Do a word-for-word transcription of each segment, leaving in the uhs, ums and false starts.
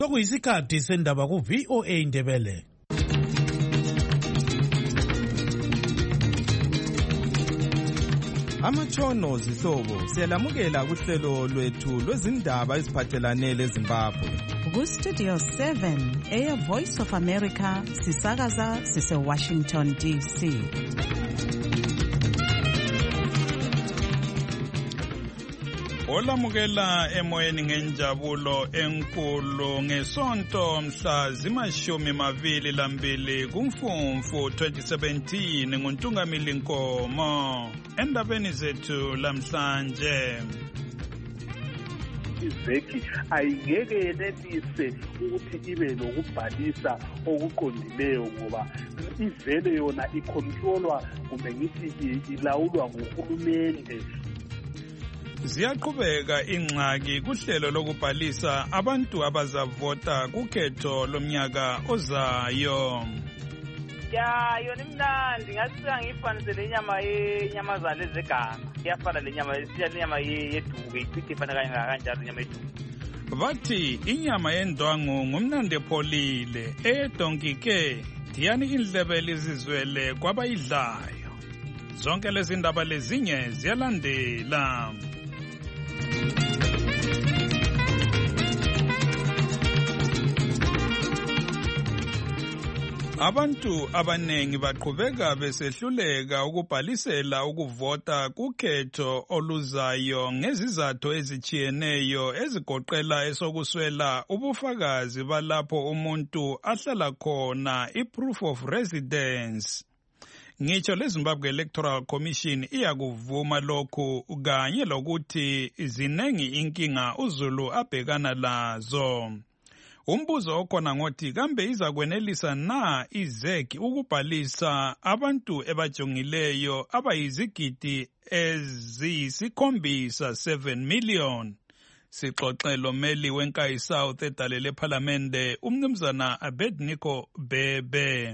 Sokuyisikhathi sendaba ku V O A Indebele. Amatshono zihlobo siyalamukela kuhlelo lwethu lwezindaba eziphathelane leZimbabwe. Ku Studio seven eya Voice of America sisakaza sise Washington D C. Olamukela emoyeni ngenjabulo enkulu ngesonto mhla zimashumi mabili lambili kumfumfu twenty seventeen nguNtungamili Nkomo. Endabeni zethu lamhlanje, izeki ayingeke yenelise ukuthi ibe lokubhalisa okuqondileyo ngoba ivele yona icontrolwa kumbe ngithi ilawulwa nguhulumende. Ziyaqhubeka ingxaki kuhlelo lokubhalisa abantu abazavota kukhetho lomnyaka ozayo. Ya yona imnandi ngasiya ngifanisele inyama yenyamazana ezeganga iyafana lenyama lenyama yeduku ichithi ifana kanye kanjalo inyama yeduku. Bathi inyama yendwangu ngumnandi epholile edonki ke diyani indlebe lizizwele kwabayidlayo. Zonke lezi ndaba lezinye ziyalandela. Abantu abanengi baqhubeka besehluleka ukubhalisela ukuvota kukhetho oluzayo ngezizathu ezichiyeneyo ezigoqela esokuswela ubufakazi balapho umuntu ahlala khona, i-proof of residence. Ngitsho leZimbabwe Electoral Commission iyakuvuma lokhu kanye lokuthi zinengi inkinga uZulu abhekana lazo. Umbuzo okhona ngothi kambe izakwenelisa na izeki ukubhalisa abantu ebajongileyo abayizigidi eziyisikhombisa seven million. Sixoxelo meli wenkayi South edalele ePhalamende umnumzana Abednego Bebe.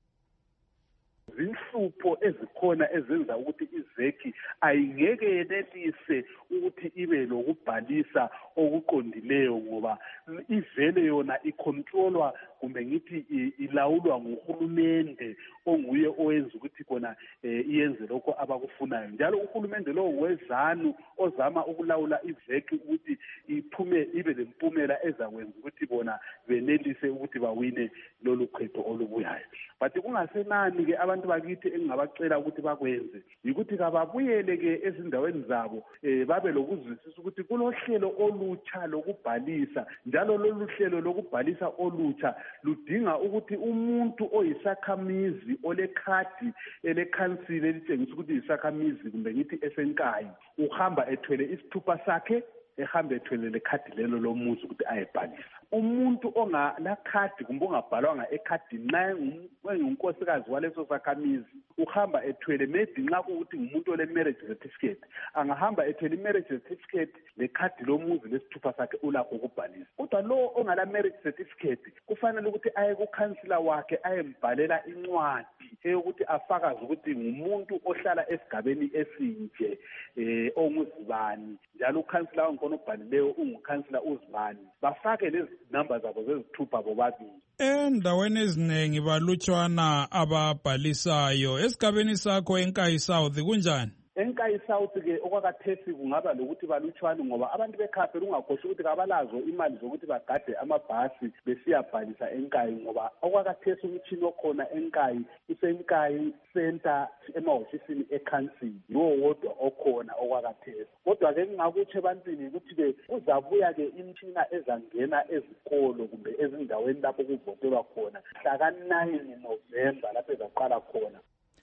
Zinhlupho ezikhona ezenza ukuthi izeki ayingeke yenelise ukuthi ibe lokubhalisa okuqondileyo ngoba ivele yona icontrolwa kumbe ngithi ilawulwa nguhulumende onguye owenza ukuthi kona iyenze lokho abakufunayo. Njalo uhulumende lo wezanu ozama ukulawula izeki ukuthi iphume ibe lempumela ezakwenza ukuthi bona benelise ukuthi bawine lolu khetho olubuyayo. But kungasenani ke abantu bakithi engingabacela ukuthi bakwenze ukuthi kababuyele ke ezindaweni zabo babe lokuzwisisa ukuthi kulohlelo olutsha lokubhalisa, njalo lolu hlelo lokubhalisa olutsha ludinga ukuthi umuntu oyisakhamizi olekhadi elekhansile elitshengisa ukuthi yisakhamizi kumbe ngithi esenkayi uhamba ethwele isithupha sakhe ehambe ethwele lekhadi lelo lomuzi ukuthi ayebhalisa. Umuntu ongalakhadi kumbe ongabhalwanga ekhadini naye ngunkosikazi waleso sakhamizi uhamba ethwele, maybe nxa kuukuthi ngumuntu ole marriage certificate angahamba ethwele marriage certificate lekhadi lomuzi lesithupha sakhe ulakho ukubhalisa. Kodwa lo ongala marriage certificate kufanele ukuthi aye kukhansila wakhe ayembhalela incwadi eyokuthi afakaze ukuthi ngumuntu ohlala esigabeni esinje eh onguzibani, njalo ukhansila wankhona obhalileyo ungukhansila uzibani, bafake lezi number zabo zezithupha bobabili. Endaweni eziningi balutshwana ababhalisayo. Esigabeni sakho eNkayi South kunjani? Enkayi South ke okwakathesi kungaba lokuthi balutshwane ngoba abantu bekhaphe ungakhohle ukuthi kabalazo imali zokuthi bagade amabhasi besiyabhalisa eNkayi ngoba okwakathesi umtshini okhona eNkayi useNkayi center emahofisini eCouncil yiwo wodwa okhona okwakathesi. Kodwa ke ngingakutshe ebantwini ukuthi ke kuzabuya ke imtshina ezangena ezikolo kumbe ezindaweni lapho kuvotelwa khona mhla ka nine November lapho ezaqala khona.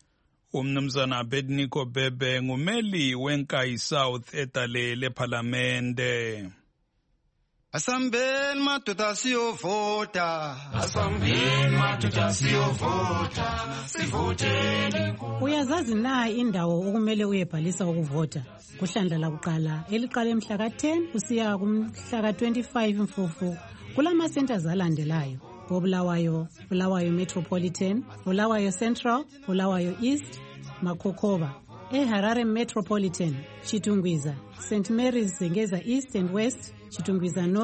Umnumzana Abednego Bebe ngumeli wenkayi South edalele ePhalamende. Asambeni madoda siyovota, asambeni madoda siyovota, sivoteni. Uyazazi na indawo okumele uyebhalisa ukuvota? Kuhlandla lakuqala eliqala emhla ka ten kusiya kumhla ka twenty-five Mfumfu kulama centers alandelayo: Bulawayo, Bulawayo Metropolitan, Bulawayo Central, Bulawayo East, Makokoba. eHarare Metropolitan, Chitungwiza, Saint Mary's Zengeza East and West, Chitungwiza North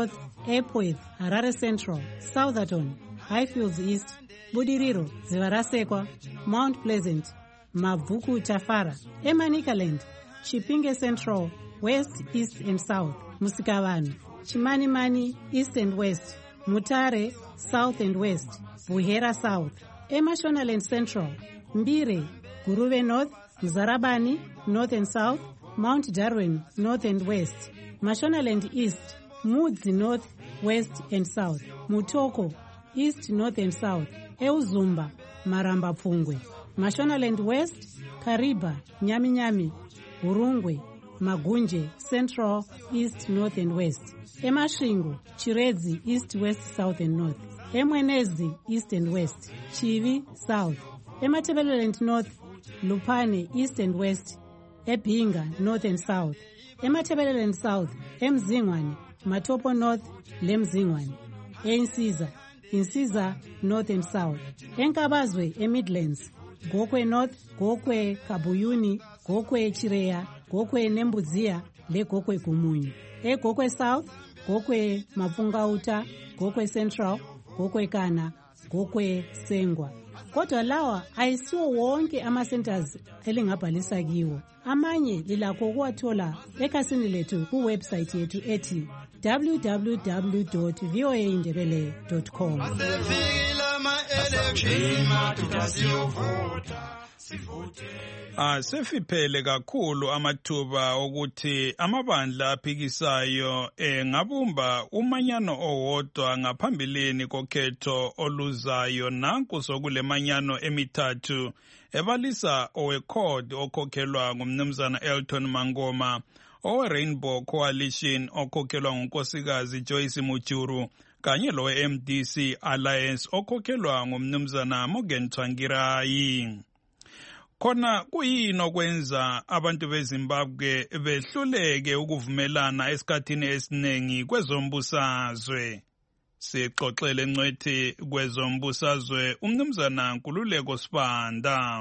Epworth, Harare Central, Southerton, Highfields East, Budiriro, Zivarasekwa, Mount Pleasant, Mavuku Tafara, Emanikaland, Chipinge Central, West, East and South, Musikavanu, Chimanimani, East and West, Mutare, South and West, Buhera South, Emashonaland Central, Mbire, Guruve North, Mzarabani, North and South, Mount Darwin, North and West, Mashonaland East, Mudzi North, West and South, Mutoko, East, North and South, Euzumba, Maramba Pungwe, Mashonaland West, Kariba, Nyami Nyami, Urungwe, Magunje, Central, East, North and West, Emashingo, Chirezi, East, West, South and North, Emwenezi, East and West, Chivi, South, Ematebeleland North, Lupane, East and West, Ebinga, North and South, Ematebeleland South, Emzingwane, Matopo North, Lemzingwane, Einsiza, Insiza, North and South, Enkabazwe, Emidlands, Gokwe North, Gokwe Kabuyuni, Gokwe Chireya, Gokwe Nembuzia, Le Gokwe Kumunyu, E Gokwe South, Gokwe Mafungauta, Gokwe Central, Gokwe Kana, Gokwe Sengwa. Kodwa lawa ayisiwo wonke ama-centers elingabhalisa kiwo. Amanye lilakho ukuwathola ekhasini lethu kuwebsite yethu ethi w w w dot v o a indebele dot com. Asefiphele kakhulu amathuba okuthi amabandla aphikisayo engabumba umanyano owodwa ngaphambilini kokhetho oluzayo. Nanku sokule manyano emithathu ebalisa oweCORD okhokhelwa ngumnumzana Elton Mangoma, owe-Rainbow Coalition okhokhelwa ngunkosikazi Joyce Mujuru, kanye lowe-M D C Alliance okhokhelwa ngumnumzana Morgan Tsvangirai. Khona kuyini okwenza abantu beZimbabwe behluleke ukuvumelana esikhathini esiningi kwezombusazwe? Sixoxele ngcwethi kwezombusazwe umnumzana Nkululeko Sibanda.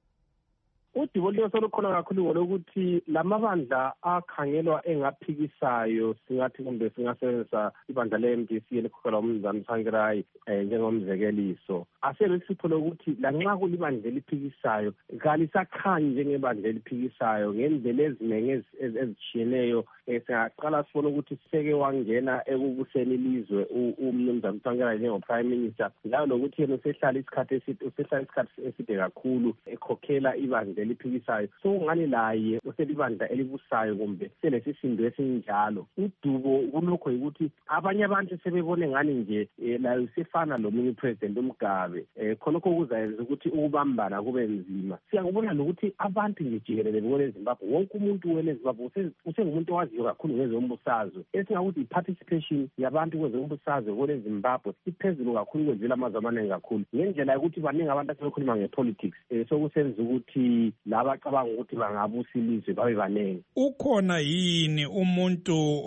Udibolio solukhona kakhulu ngolokuthi lamabandla akhangelwa engaphikisayo singathi kumbe singasebenzisa ibandla le-M D C elikhokhelwa umnumzana Tsvangirai njengomzekeliso. Aselesipho lokuthi lanxa kulibandla eliphikisayo kalisakhanyi njengebandla eliphikisayo ngendlela ezinenge ezitshiyeneyo. Singaqala sibone ukuthi seke wangena ekubuseni ilizwe umnumzana Tsvangirai njengo-Prime Minister, njalo lokuthi yena usehlala isikhathi eside usehlala isikhathi eside kakhulu ekhokhela ibandla eliphikisayo. So ngani laye uselibandla elibusayo kumbe selesisindo esinjalo. Udubo kulokho ukuthi abanye abantu sebebone ngani nje laye usefana lomunye upresident uMgabe. Khonokho kuzayenza ukuthi ukubambana kube nzima. Siyakubona nokuthi abantu nje jikelele kwele Zimbabwe, wonke umuntu wele Zimbabwe usengumuntu owaziyo kakhulu ngezombusazwe. Esingakuthi i-participation yabantu kwezombusazwe kwele Zimbabwe iphezulu kakhulu kwenzela amazwe amaningi kakhulu. Ngendlela yokuthi baningi abantu asebekhuluma ngepolitics, sokusenza ukuthi laba cabanga ukuthi bangabusa ilizwe babe banenge. Ukhona yini umuntu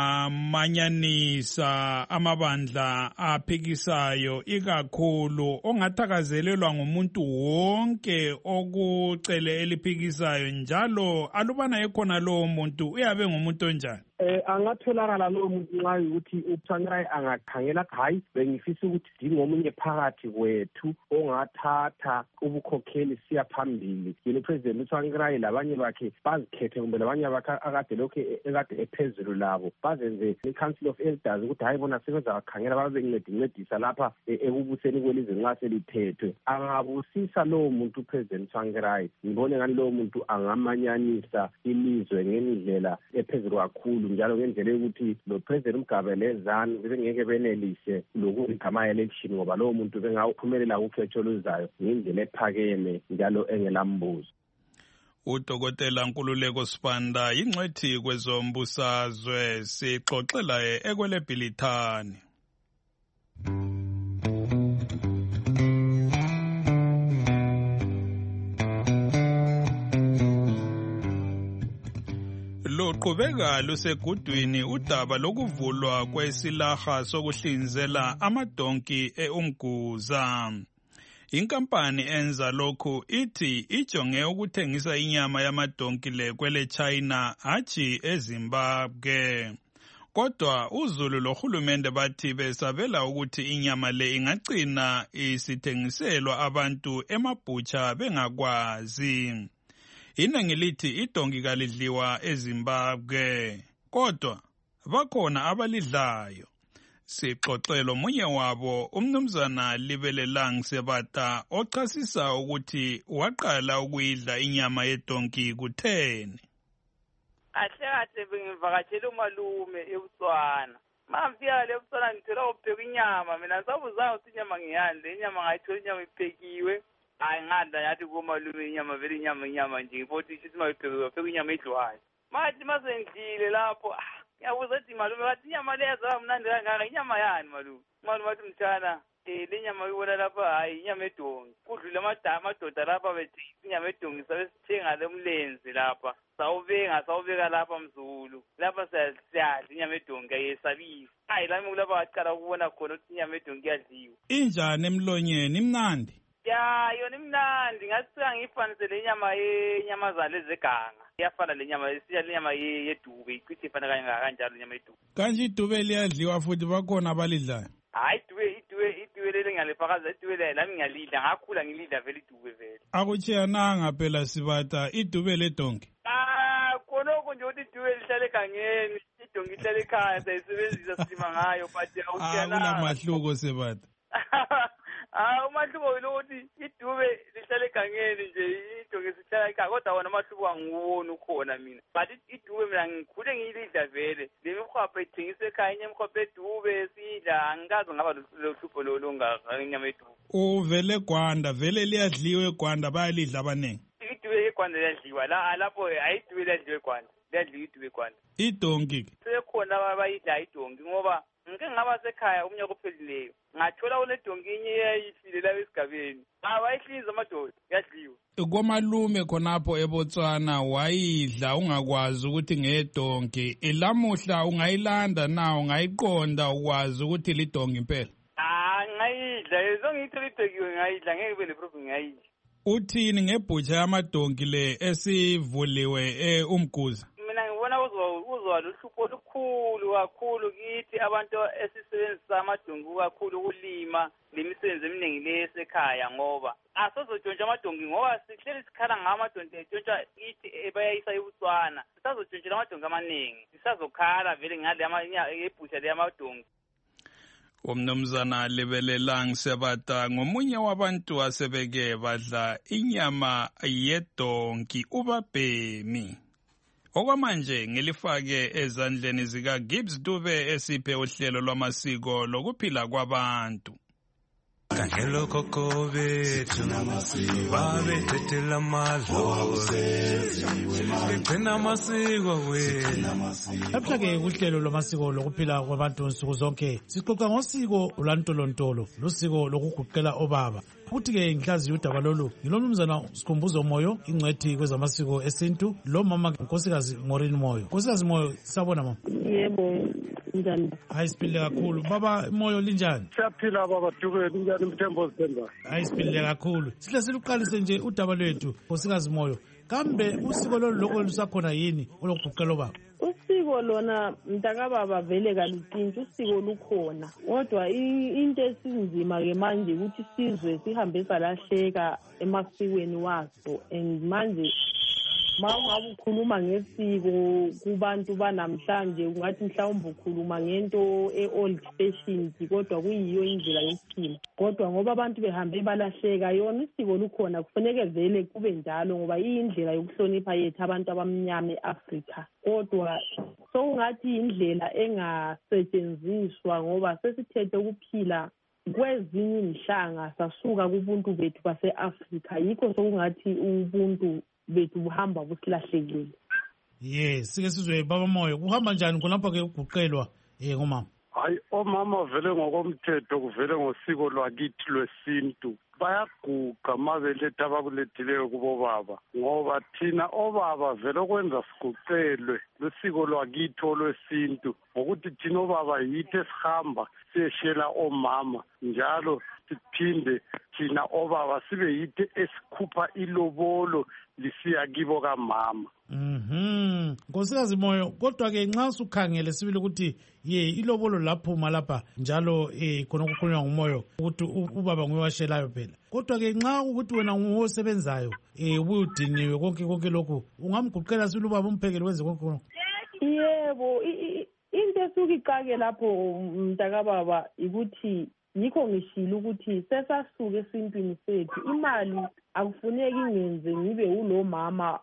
ongamanyanisa amabandla aphikisayo ikakhulu ongathakazelelwa ngumuntu wonke okucele eliphikisayo, njalo alubana ekhona lowo muntu uyabe ngumuntu onjani? Eh angatholakala lo muntu nxa ukuthi uTsvangirai angakhangela hayi bengifisa ukuthi dingomunye phakathi kwethu ongathatha ubukhokheli siya phambili. Yena uPresident uTsvangirai labanye bakhe bazikhethe kumbe labanye bakhe akade lokho ekade ephezulu labo bazenze iCouncil of Elders ukuthi hayi bona sebenza bakhangela babe incedisa lapha ekubuseni kwelizwe nxa selithethwe. Angabusisa lo muntu uPresident Tsvangirai, ngibone ngani lo muntu angamanyanisa ilizwe ngendlela ephezulu kakhulu, njalo ngendlela ukuthi lo President Mugabe lezani bengeke benelise lokugama election ngoba lo muntu bengawuphumelela ukhetho oluzayo ngendlela ephakeme njalo engelambuzo. Udokotela Nkululeko Sibanda ingcwethi kwezombusazwe sixoxela ekwele Bhilithani. Luqhubeka lusegudwini udaba lokuvulwa kwesilaha sokuhlinzela amadonki eUmguza. Inkampani enza lokhu ithi ijonge ukuthengisa inyama yamadonki le kwele China hatshi eZimbabwe. Kodwa uZulu lohulumende bathi besabela ukuthi inyama le ingagcina isithengiselwa abantu emabhutsha bengakwazi. Iningi lithi idonki kalidliwa eZimbabwe, kodwa bakhona abalidlayo. Sixoxelo munye wabo umnumzana Libelelang Sebata ochasisa ukuthi waqala ukuyidla inyama yedonki kutheni. Ahle kahle bengivakatshela umalume eButswana. Mafika le eButswana ngithola upheka inyama, mina ngisabuzanga ukuthi inyama ngiyani, le inyama ngayithola inyama iphekiwe. Hayi ngada yathi kumalume inyama vele inyama inyama nje ibothi isithi mayiphekiwe pheka inyama edliwayo. Mathi masengidlile lapho yabuza ukuthi malume wathi inyama leza mnandi kangaka inyama yani malume. Malume wathi mthana eh le nyama uyibona lapha hayi inyama edongi. Kudlule amadoda lapha bethi inyama edongi sabe sithenga lemlenze lapha. Sawubeka sawubeka lapha mzulu. Lapha siyadla inyama edongi ayesabisa. Hayi lami kulapha waqala ukubona khona ukuthi inyama edongi iyadliwa. Injani emlonyeni imnandi? Ya yona imnandi ngasika ngifanise le nyama yenyamazana ezeganga. Iyafana le nyama isiya le nyama yedube iqithi ifana kangaka kanjalo inyama yedube. Kanje idube liyadliwa futhi bakhona abalidlayo. Hayi idube idube idube lele ngalefakaza idube lami ngiyalidla ngakhula ngilidla vele idube vele. Akuchiyananga phela Sibata idube ledonki. Ah konoko nje uthi idube lihlale egangeni idonki lihlale ekhaya sayisebenzisa silima ngayo but awuchiyananga. Akula mahluko Sibata. Ah umahluko ukuthi idube lihlale egangeni nje idonki sihlala ekhaya kodwa wona amahluko angiwona ukhona mina but idube mina ngikhule ngiyilidla vele le mikhwapha ithengisa ekhaya enye imikhwapha edube sidla angikaze ngaba lohlupho lolonga inyama yedube. Uvele eGwanda vele liyadliwa eGwanda bayalidla abaningi. Idube eGwanda liyadliwa la lapho ayidube liyadliwa eGwanda liyadliwa idube eGwanda. Idonki sekhona abayidla idonki ngoba ngike ngaba sekhaya umnyaka ophelileyo ngathola une donki inye eyayifile la esigabeni abayihliza amadoda yadliwa. Komalume khonapho eBotswana wayidla ungakwazi ukuthi ngedonki elamuhla ungayilanda nawo ungayiqonda ukwazi ukuthi lidonki impela. Ah ngayidla yezo ngithola idonki ngayidla ngeke kube leproblem ngayidla. Uthini ngebhutsha yamadonki le esivuliwe eUmguza? Mina ngibona uzwa luhlupho olukhulu kakhulu kithi abantu esisebenzisa amadonki kakhulu ukulima lemisebenzi eminingi lesekhaya ngoba asizotshontsha amadonki ngoba sihleli sikhala ngamadonki etshontsha ithi ebayayisa eButswana sisazotshontshela amadonki amaningi sisazokhala vele ngale ebhutsha le yamadonki. Umnumzana Libelelang Sebata ngomunye wabantu asebeke badla inyama yedonki ubabhemi. Okwamanje ngilifake ezandleni zika Gibbs Dube esiphe uhlelo lwamasiko lokuphila kwabantu. Kangelo koko bethu babe thethela madlozi begcina amasiko wethu. Lapha-ke uhlelo lwamasiko lokuphila kwabantu nsuku zonke sixoxa ngosiko lwantolontolo lusiko lokuguqela obaba. Futhi-ke ngihlaziyo udaba lolu ngilomnumzana Sikhumbuzo Moyo ingcwethi kwezamasiko esintu lo mama Nkosikazi Ngorini Moyo. Nkosikazi Moyo sabona mama. Yebo njani? Hayi siphile kakhulu. Baba Moyo linjani? Siyaphila baba Dube linjani Mthembo Zithemba? Hayi siphile kakhulu. Sihle siluqalise nje udaba lwethu Nkosikazi Moyo. Kambe usiko lolu lokho lusakhona yini olokuguqela obaba? Usiko lona mntakababa vele kalutshintshi usiko lukhona kodwa into esinzima ke manje ukuthi sizwe sihambe salahleka emasikweni waso and manje mawungabe ukhuluma ngesiko kubantu banamhlanje ungathi mhlawumbe ukhuluma ngento e-old fashioned kodwa kuyiyo indlela yokuphila kodwa ngoba abantu behambe balahleka yona isiko lukhona kufanele vele kube njalo ngoba iyindlela yokuhlonipha yethu abantu abamnyama eAfrika kodwa sokungathi indlela engasetshenziswa ngoba sesithethe ukuphila kwezinye inhlanga sasuka kubuntu bethu base-Afrika yikho sokungathi ubuntu bethu buhamba busilahlekile. Yes, sike sizwe baba Moyo kuhamba njani khonapha-ke ukuguqelwa eh ngomama? Hayi omama vele ngokomthetho kuvele ngosiko lwakithi lwesintu bayaguqa mabeletha abakulethileyo kubo baba ngoba thina obaba vele okwenza siguqelwe lwesiko lwakithi olwesintu ngokuthi thina obaba yithi esihamba siyeshela omama njalo siphinde thina obaba sibe yithi esikhupha ilobolo lisiya kibo kamama. Mhm. Nkosikazi Moyo, kodwa ke nxa usukhangele sibili ukuthi ye ilobolo laphuma lapha njalo eh khona ukukhulunywa ngumoyo ukuthi ubaba nguyewashelayo phela. Kodwa ke nxa ukuthi wena nguwosebenzayo eh ubudiniwe konke konke lokho ungamguqela sibili ubaba umphekele wenze konke konke. Yebo, into esukiqake lapho mntakababa ukuthi yikho ngishilo ukuthi sesasuke esintwini sethu imali akufuneki ngenze ngibe ulo mama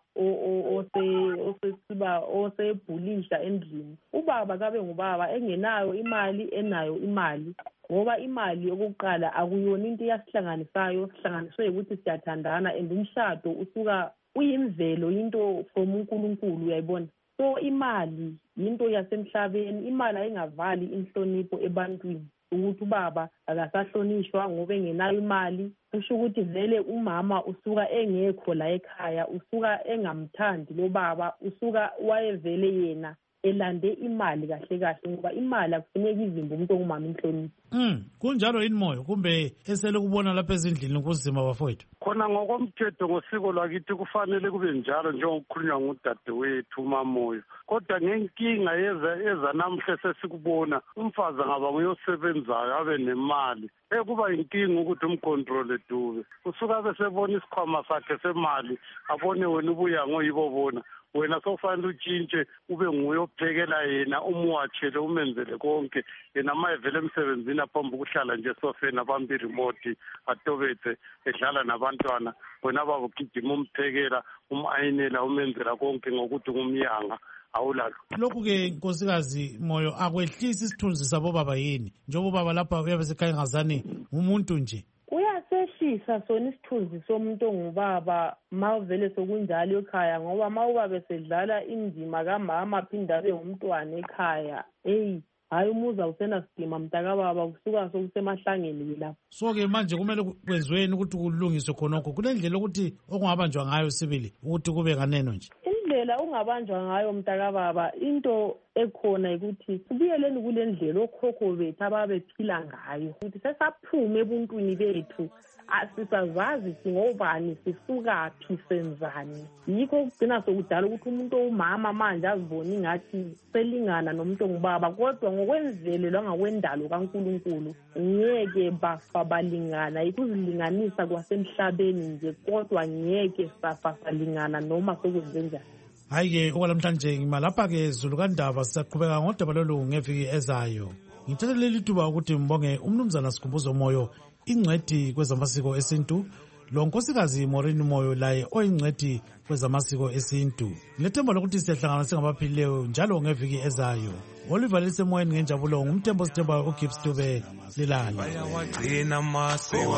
osesiba osebhulisha endlini. Ubaba kabe ngubaba engenayo imali enayo imali ngoba imali yokuqala akuyona into yasihlanganisayo sihlanganiswe ukuthi siyathandana and umshado usuka uyimvelo into from uNkulunkulu uyayibona. So imali into yasemhlabeni, imali ayingavali inhlonipho ebantwini ukuthi ubaba akasahlonishwa ngoba engenayo imali. Kusho ukuthi vele umama usuka engekho la ekhaya, usuka engamthandi lo baba, usuka wayevele yena elande imali kahle kahle ngoba imali akufuneki izimbo umuntu ongumama inhlonipho. Mm, kunjalo yini Moyo kumbe esele kubona lapha ezindlini kunzima bafowethu? Khona ngokomthetho ngosiko lwakithi kufanele kube njalo njengokukhulunywa ngudadewethu uMamoyo. Kodwa ngenkinga yeza eza namhle sesikubona umfazi angaba nguyosebenzayo abe nemali ekuba inkinga ukuthi umcontrol Dube. Usuka besebona isikhwama sakhe semali abone wena ubuya ngoyibo bona. Wena sofanele utshintshe ube nguye ophekela yena umwatshele umenzele konke yena mayevele emsebenzini aphambi ukuhlala nje sofeni abambi remote atobethe edlala nabantwana wena baba ugijima umphekela umayinela umenzela konke ngokuthi ngumyanga awulalo. Lokhu ke nkosikazi Moyo akwehlisi isithunzi sabo baba yini njengoba baba lapha uyabe sekhaya ngazani umuntu nje uyasehlisa sona isithunzi somuntu ongubaba mawuvele sokunjalo ekhaya ngoba mawubabe sedlala indima kamama aphinda abe ngumntwana ekhaya hey hayi umuza usena sidima mntakababa kusuka sokusemahlangeni lapho. So ke manje kumele kwenziweni ukuthi kulungiswe khonokho kulendlela ukuthi okungabanjwa ngayo sibili ukuthi kube nganeno nje. Indlela ungabanjwa ngayo mntakababa into ekhona ukuthi sibuyeleni kule ndlela okhokho bethu ababephila ngayo ukuthi sesaphume ebuntwini bethu asisazazi singobani sisukaphi senzani. Yikho kugcina sokudala ukuthi umuntu owumama manje azibona ingathi selingana nomuntu ongubaba kodwa ngokwenzelo langakwendalo kaNkulunkulu ngeke bafa balingana. Yikuzilinganisa kwasemhlabeni nje kodwa ngeke safa salingana noma sokwenzenjani. Hayi-ke okwalamhlanje ngima lapha-ke Zulu kaNdaba sisaqhubeka ngodaba lolu ngeviki ezayo. Ngithatha leli thuba ukuthi mbonge umnumzana Sikhumbuzo Moyo ingcwethi kwezamasiko esintu lo nkosikazi Maureen Moyo laye oyingcwethi kwezamasiko esintu. Ngilethemba lokuthi siyahlangana singabaphilileyo njalo ngeviki ezayo. Oliver lisemoyeni ngenjabulo ngumthembo sithemba uGibbs Dube lilala. Bayawagcina amasiko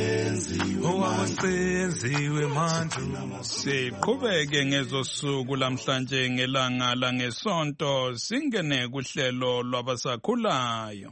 owasenziwe manje. Siqhubeke ngezosuku lamhlanje ngelanga langesonto singene kuhlelo lwabasakhulayo.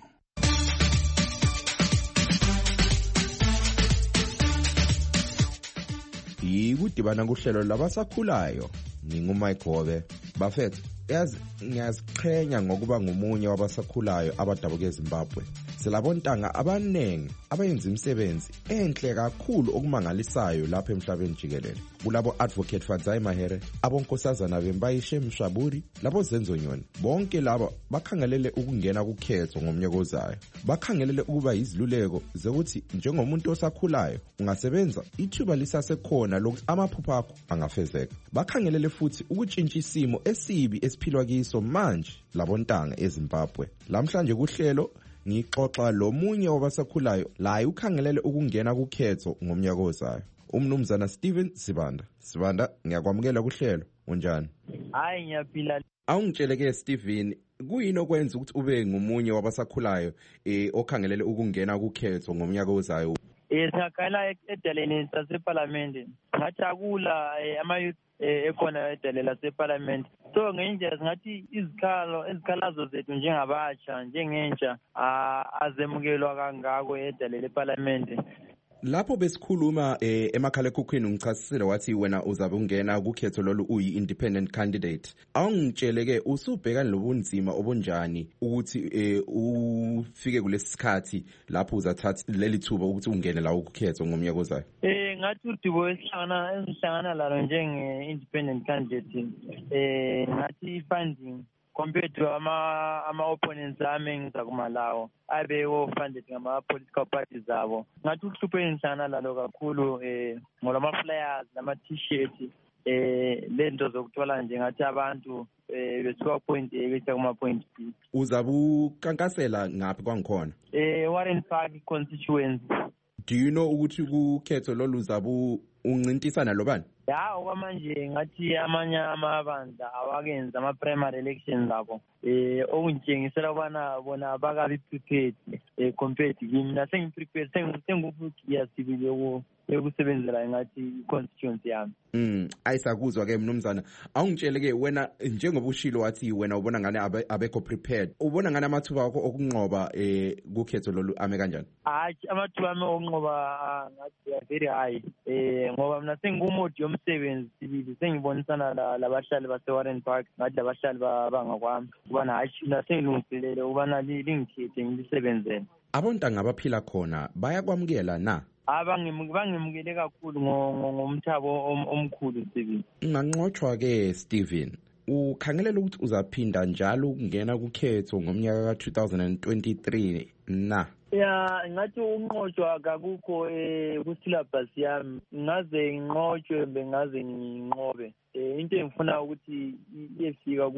Yikudibana kuhlelo labasakhulayo ngingumike Gobe bafethu yazi ngiyaziqhenya ngokuba ngumunye wabasakhulayo abadabuke eZimbabwe. Silabontanga abanengi abayenza imisebenzi enhle kakhulu okumangalisayo lapha emhlabeni jikelele. Kulabo advocate Fadzai Mahere, abonkosazana bembayishe Mshaburi, labo Zenzonyoni. Bonke laba bakhangelele ukungena kukhetho ngomnyaka ozayo. Bakhangelele ukuba iziluleko zokuthi njengomuntu osakhulayo ungasebenza ithuba lisasekhona lokuthi amaphupho akho angafezeka. Bakhangelele futhi ukutshintsha isimo esibi esiphilwa kiso manje labontanga eZimbabwe. Lamhlanje kuhlelo ngixoxa lomunye wabasakhulayo la ukhangelele ukungena kukhetho ngomnyaka ozayo. Umnumzana Steven Sibanda. Sibanda, ngiyakwamukela kuhlelo. Unjani? Hayi ngiyaphila. Awungitsheleke Steven, kuyini okwenza ukuthi ube ngumunye wabasakhulayo eh okhangelele ukungena kukhetho ngomnyaka ozayo? Eh sakhala edaleni saseParliament. Ngathakula ama youth ekhona edaleni laseParliament. So ngenje singathi izikhalo ezikhalazo zethu njengabatsha njengentsha azemukelwa kangako edaleni leParliament. lapho besikhuluma eh, emakhalekhukhwini ungichasisile wathi wena uzabe ungena kukhetho lolu uyi-independent candidate. Awungitsheleke usubhekani lobunzima obunjani ukuthi eh, ufike kulesi sikhathi lapho uzathatha leli thuba ukuthi ungene la ukukhetho ngomnyaka ozayo? Eh ngathi uDibo esihlangana esihlangana lalo njenge-independent candidate eh ngathi funding compared to ama ama opponents ami engizakuma lawo abe wo funded ngama political parties abo. Ngathi ukuhluphe engihlangana lalo kakhulu eh ngolama flyers nama t-shirt eh lento zokuthola nje ngathi abantu eh besuka point A bese kuma point B. Uzabu kankasela ngaphi kwangikhona? Eh Warren Park constituency. Do you know ukuthi kukhetho lolu uzabu uncintisana lobani? Ya okwamanje ngathi amanye amabandla awakenza ama primary elections labo eh okungitshengisela ubana bona bakabi prepared eh compared kimi nasengi prepared sengufuthi yasibile wo ekusebenzela ngathi constituency yami. Mm ayisakuzwa ke mnumzana awungitshele ke wena njengoba ushilo wathi wena ubona ngane abekho prepared ubona ngane amathuba akho okunqoba eh kukhetho lolu ame kanjani? Hayi amathuba ami okunqoba ngathi very high eh ngoba mina sengumodi yomsebenzi sibili sengibonisana labahlali base Warren Park ngathi labahlali bangakwami ubana hayi mina sengilungiselele ubana lingikhethe ngilisebenzele. Abontanga abaphila khona bayakwamukela na? Abangimukele kakhulu ngomthabo omkhulu Steven. Nganqotshwa ke Steven ukhangelela ukuthi uzaphinda njalo ukungena kukhetho ngomnyaka ka two thousand twenty-three na? Ya ngathi unqotshwa akukho eh ku syllabus yami ngaze nginqotshwe bengaze nginqobe eh into engifuna ukuthi iyefika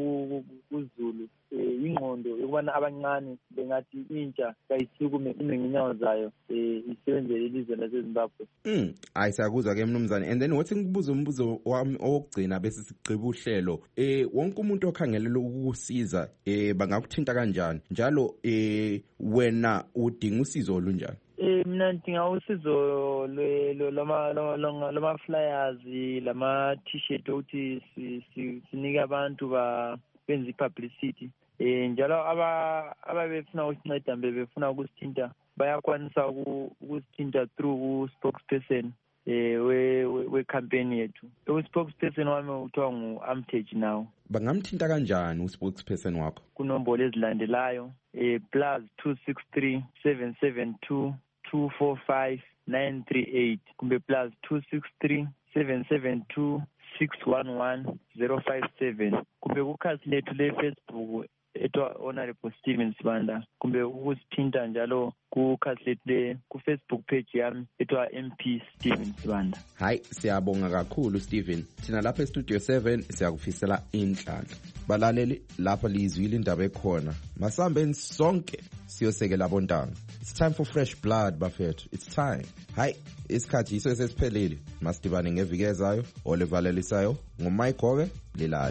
kuZulu eh ingqondo ukubana abancane bengathi intsha kayisukume ime ngenyawo zayo eh isebenzele ilizwe laseZimbabwe. Mm ayisakuzwa ke mnumzane and then wathi ngibuza umbuzo wami owugcina bese sigciba uhlelo eh wonke umuntu okhangelela ukukusiza eh bangakuthinta kanjani njalo eh wena udinga usizo olunjani? Eh mina ngidinga usizo lama lama flyers lama t-shirt ukuthi sinike abantu ba benza publicity eh njalo aba ababefuna ukusinceda befuna ukusithinta bayakwanisa ukusithinta through spokesperson eh we we campaign yethu. U spokesperson wami uthiwa ngu Amtage now. Bangamthinta kanjani u spokesperson wakho? Kunombolo ezilandelayo eh plus two six three seven seven two two four five nine three eight kumbe plus two six three seven seven two six one one zero five seven kumbe kukhasi lethu le Facebook etwa Honorable Steven Sibanda kumbe ukusithinta njalo kukhasi lethu le ku Facebook page yami etwa M P Steven Sibanda. Hayi siyabonga kakhulu Steven. Thina lapha estudio seven siyakufisela inhlanhla. Balaleli lapha lizwile indaba ekhona. Masambeni sonke siyosekela abontanga. It's time for fresh blood bafethu. It's time. Hayi isikhathi iso sesiphelile. Masidibane ngeviki ezayo olevalelisayo ngoMike Gobe lilale.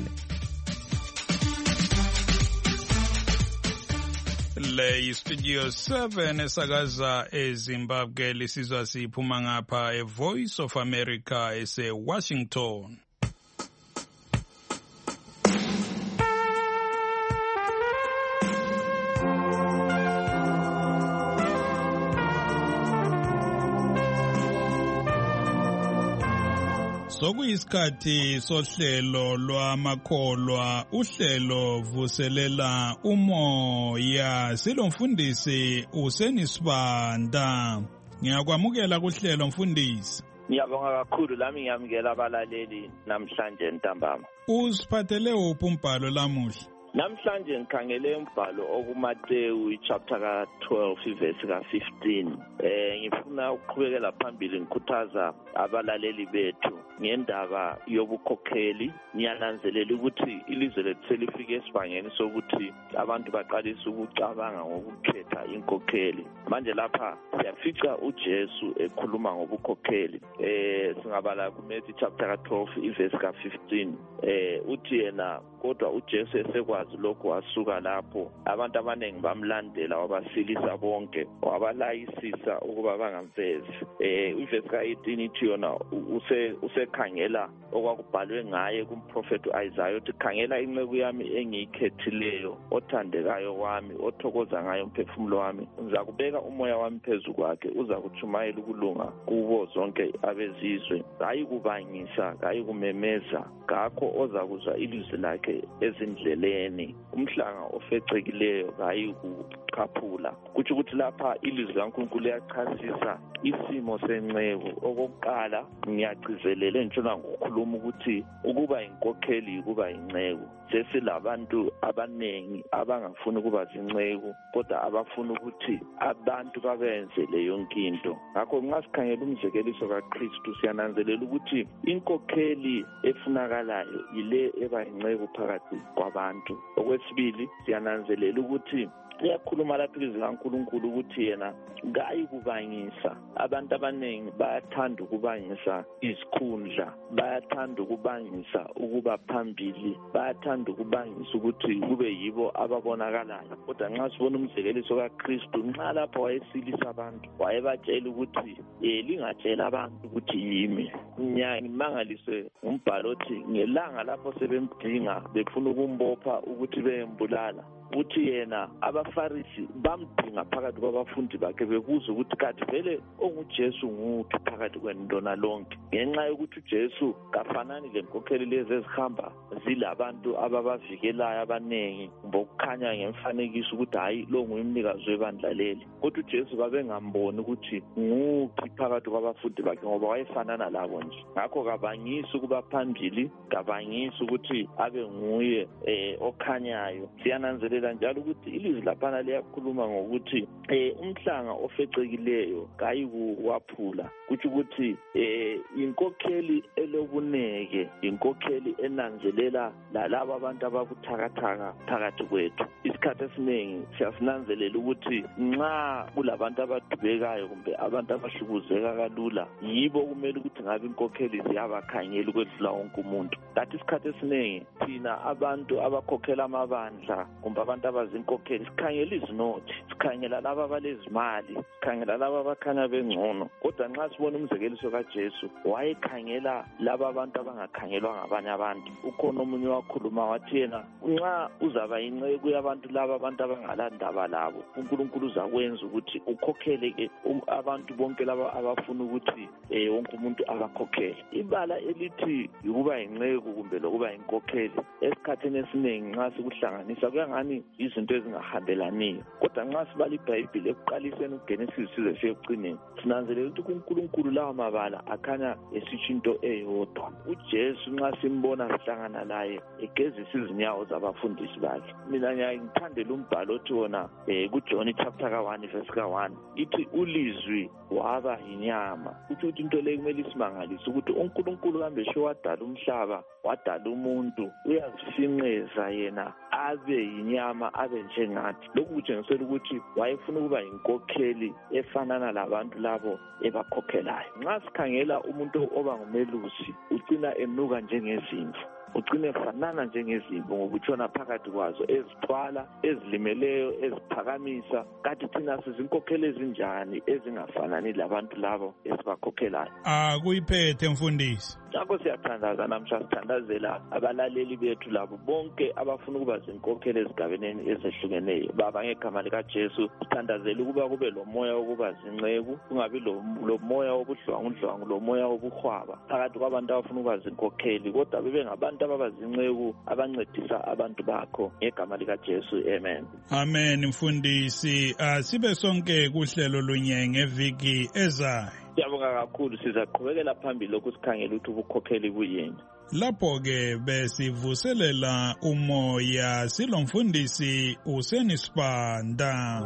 Le Studio seven esakaza eZimbabwe lisizwa siphuma ngapha e Voice of America ese Washington. Sokuyisikhathi sohlelo lwamakholwa uhlelo vuselela umoya silomfundisi useni Sibanda. Ngiyakwamukela kuhlelo mfundisi. Ngiyabonga kakhulu lami ngiyamukela abalaleli namhlanje ntambama. Usiphathele uphi umbhalo lamuhla? Namhlanje ngikhangele umbhalo okuMateyu chapter ka twelve verse ka fifteen. Eh ngifuna ukuqhubekela phambili ngikhuthaza abalaleli bethu ngendaba yobukhokheli. Ngiyananzelela ukuthi ilizwe lethu selifike esibangeni sokuthi abantu baqalisa ukucabanga ngokukhetha inkokheli. Manje lapha siyafica uJesu ekhuluma ngobukhokheli. Eh singabala kuMateyu chapter ka twelve verse ka fifteen. Eh uthi yena kodwa uJesu esekwazi wakwazi lokho wasuka lapho abantu abaningi bamlandela wabasilisa bonke wabalayisisa ukuba bangamvezi. Eh ivesi ka-eighteen ithi yona use usekhangela okwakubhalwe ngaye kumprofeti u-Isaiah uthi khangela inceku yami engiyikhethileyo othandekayo kwami othokoza ngayo umphefumulo wami ngizakubeka umoya wami phezu kwakhe uza kutshumayela ukulunga kubo zonke abezizwe hayi kubangisa hayi kumemeza ngakho ozakuzwa ilizwi lakhe ezindleleni umhlanga ofecekileyo hayi kuchaphula kuthi ukuthi lapha ilizwi laNkulunkulu liyachasisa isimo senceku. Okokuqala ngiyagcizelele ntshona ngokukhuluma ukuthi ukuba inkokheli ukuba inceku sesilabantu abanengi abangafuni ukuba zinceku kodwa abafuna ukuthi abantu babenze leyo nkinto. Ngakho nxa sikhangela umzekeliso kaKristu siyananzelela ukuthi inkokheli efunakalayo ile eba inceku phakathi kwabantu. Okwesibili siyananzelela ukuthi uyakhuluma lapha ilizwi laNkulunkulu ukuthi yena ngayi kubangisa. Abantu abaningi bayathanda ukubangisa isikhundla, bayathanda ukubangisa ukuba phambili, bayathanda ukubangisa ukuthi kube yibo ababonakalayo. Kodwa nxa sibona umzekeliso kaKristu nxa lapho wayesilisa abantu wayebatshela ukuthi eh lingatshela abantu ukuthi yimi. Ngimangaliswe umbhalo othi ngelanga lapho sebemdinga befuna ukumbopha ukuthi beyembulala uthi yena abafarisi bamdinga phakathi kwabafundi bakhe bebuza ukuthi kathi vele onguJesu nguphi phakathi kwendona lonke ngenxa yokuthi uJesu kafanani lenkokheli lezi ezihamba zilabantu ababavikelayo abanengi ngokukhanya ngemfanekiso ukuthi hayi lo nguyimnikazi webandla leli. Kodwa uJesu babengamboni ukuthi nguphi phakathi kwabafundi bakhe ngoba wayefanana labo nje. Ngakho kabangisi ukuba phambili, kabangisi ukuthi abe nguye eh okhanyayo. Siyananzelela njalo ukuthi ilizwi laphana liyakhuluma ngokuthi eh umhlanga ofecekileyo kayi kuwaphula kuthi ukuthi eh inkokheli elobuneke, inkokheli enanzelela lalabo abantu ababuthakathaka phakathi kwethu. Isikhathi esiningi siyasinanzelela ukuthi nxa kulabantu abadubekayo kumbe abantu abahlukuzeka kalula yibo kumele ukuthi ngabe inkokheli ziyabakhangela ukwedlula wonke umuntu. That isikhathi esiningi thina abantu abakhokhela amabandla kumbe abantu abazinkokheli sikhangela izinothi, sikhangela laba abalezimali, sikhangela laba abakhanya bengcono. Kodwa nxa sibona umzekeliso kaJesu wayekhangela laba abantu abangakhangelwa ngabanye abantu. Ukhona omunye wakhuluma wathi yena nxa uzaba inceku yabantu laba abantu abangalandaba labo uNkulunkulu uzakwenza ukuthi ukhokhele ke abantu bonke laba abafuna ukuthi eh wonke umuntu abakhokhele. Ibala elithi ukuba inceku kumbe lokuba inkokheli esikhathini esiningi nxa sikuhlanganisa kuyangani izinto ezingahambelaniyo. Kodwa nxa sibala iBhayibheli ekuqaliseni uGenesis size siyekucineni sinanzelela ukuthi uNkulunkulu lawa mabala akhanya esitsho into eyodwa. UJesu nxa simbona sihlangana laye egezisa izinyawo zabafundisi bakhe. Mina ngiyangithandela umbhalo othi wona eh kuJohn chapter ka one verse ka one ithi ulizwi waba inyama. Uthi into le kumele isimangalise ukuthi uNkulunkulu kambe sho wadala umhlaba wadala umuntu uyazifinqeza yena abe yinyama abe njengathi. Lokhu kutshengisela ukuthi wayefuna ukuba inkokheli efanana labantu labo ebakhokhelayo. Nxa sikhangela umuntu oba ngumelusi ucina enuka njengezimvu, ugcine fanana njengezimvu ngokutshona phakathi kwazo ezithwala, ezilimeleyo, eziphakamisa. Kanti thina sizinkokheli ezinjani ezingafanani labantu labo esibakhokhelayo? Ah kuyiphethe mfundisi. Ngakho siyathandaza namhla sithandazela abalaleli bethu labo bonke abafuna ukuba zinkokheli ezigabeni ezehlukeneyo. Baba ngegama likaJesu sithandazela ukuba kube lo moya wokuba zinceku, kungabi lo moya wobuhlwangudlwangu, lo moya wobuhwaba phakathi kwabantu abafuna ukuba zinkokheli, kodwa bebe ngabantu ababazinceku abancedisa abantu bakho ngegama likaJesu. Amen. Amen mfundisi. Uh, sibe sonke kuhlelo lunye ngeviki ezayo. Siyabonga kakhulu, sizaqhubekela phambili lokhu sikhangela ukuthi ubukhokheli buyini. Lapho ke besivuselela umoya silomfundisi uSenisibanda.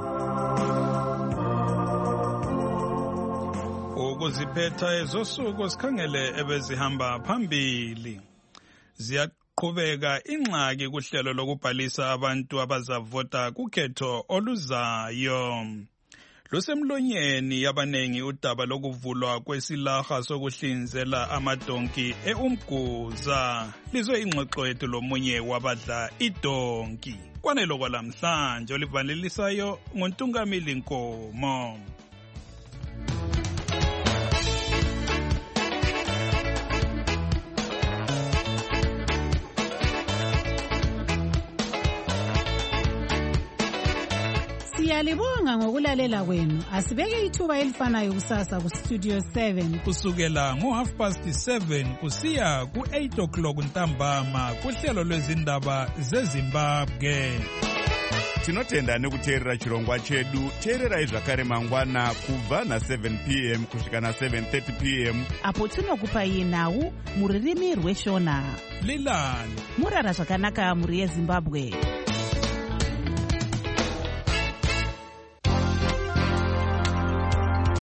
Ukuziphetha ezosuku sikhangele ebezihamba phambili. Ziyaqhubeka ingxaki kuhlelo lokubhalisa abantu abazavota kukhetho oluzayo. lusemlonyeni yabanengi udaba lokuvulwa kwesilaha sokuhlinzela amadonki e-Umguza. Lizwe ingxoxo yethu lomunye wabadla idonki. Kwanelo kwalamhlanje olivalelisayo nguNtungamili Nkomo. Siyalibonga ngokulalela kwenu. Asibeke ithuba elifanayo kusasa ku Studio seven. Kusukela ngo half past seven kusiya ku eight o'clock ntambama kuhlelo lwezindaba zeZimbabwe. Tinotenda nekuteerera chirongwa chedu. Teererai zvakare mangwana kubva na seven p m kusvika na seven thirty p m apo tinokupai nhau muririmi rweshona. Lilani murara zvakanaka muri yeZimbabwe.